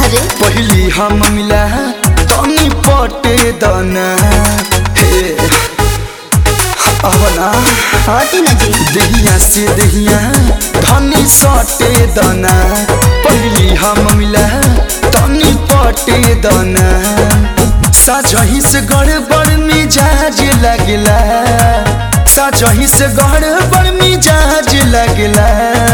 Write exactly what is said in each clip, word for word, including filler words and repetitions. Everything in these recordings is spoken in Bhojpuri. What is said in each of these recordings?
अरे पहली हम मिला तनी पटे दना हे आवना हटी ना जी दहिया से दहिया धनी सटे दना पहली हम मिला तनी पटे दना साजही से गड़बड़ मिजाज लगला साजही से गड़बड़ मिजाज लगला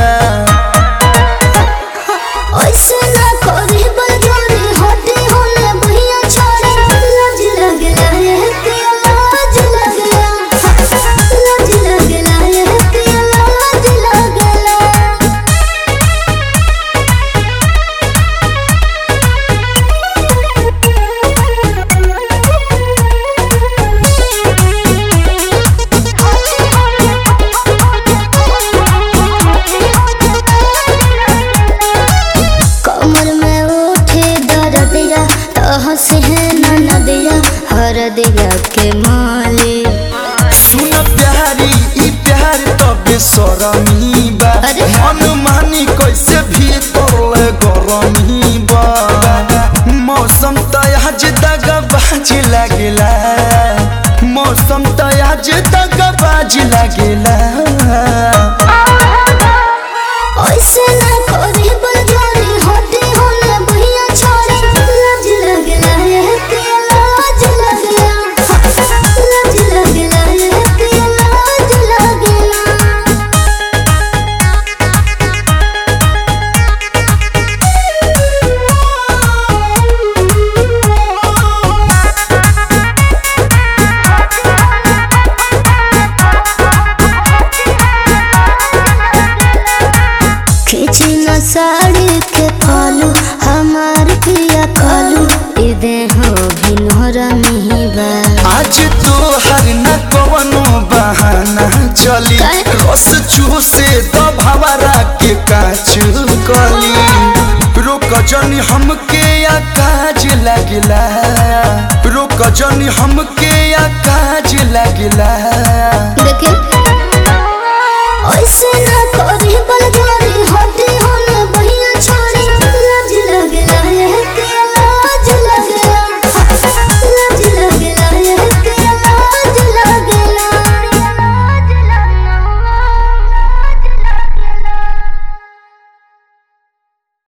ऐसे ना करे बलजोरी हटी होले भैया छोड़े लाज लगला है कि लाज लगला लाज लगला है कि लाज लगला कमर में उठे दर्दिया तहस है नदिया हर दिया के माले सुन प्यारी ई प्यार तबे सरमी बा अरे। मन मानी कैसे भी तोले गरमी बा मौसम तयाज दगा बाज लागेला मौसम तयाज दगा बाज लागेला ऐसे ना करे बलजोरी हटी होले भैया छोड़े लाज लगला है कि लाज लगला लाज लगला है कि लाज लगला खींची न साड़ी के पालू हमार पिया कालू इदे हो भिनोरा मिहिबा आज तो हर न कवनो बहाना चली काहे? रस चूसे तो भवरा के काच कली रोक जनी हमके या काज लगला रोक जनी हमके या काज लगला देखे ऐसे ना करे बलजोरी